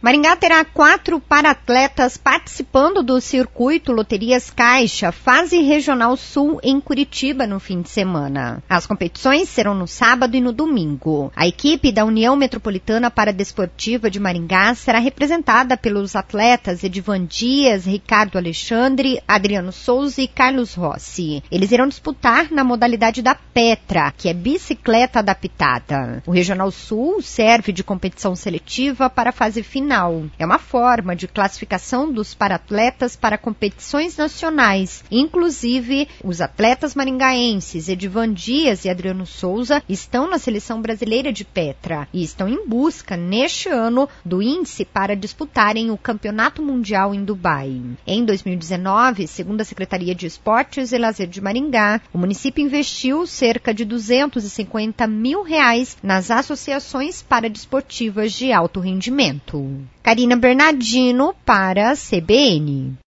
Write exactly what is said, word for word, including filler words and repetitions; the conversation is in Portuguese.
Maringá terá quatro paratletas participando do circuito Loterias Caixa, fase regional sul em Curitiba no fim de semana. As competições serão no sábado e no domingo. A equipe da União Metropolitana Paradesportiva de Maringá será representada pelos atletas Edivan Dias, Ricardo Alexandre, Adriano Souza e Carlos Rossi. Eles irão disputar na modalidade da Petra, que é bicicleta adaptada. O Regional Sul serve de competição seletiva para a fase final. É uma forma de classificação dos paratletas para competições nacionais. Inclusive, os atletas maringaenses Edivan Dias e Adriano Souza estão na seleção brasileira de Petra e estão em busca, neste ano, do índice para disputarem o Campeonato Mundial em Dubai. Em dois mil e dezenove, segundo a Secretaria de Esportes e Lazer de Maringá, o município investiu cerca de duzentos e cinquenta mil reais nas associações paradesportivas de alto rendimento. Karina Bernardino para a C B N.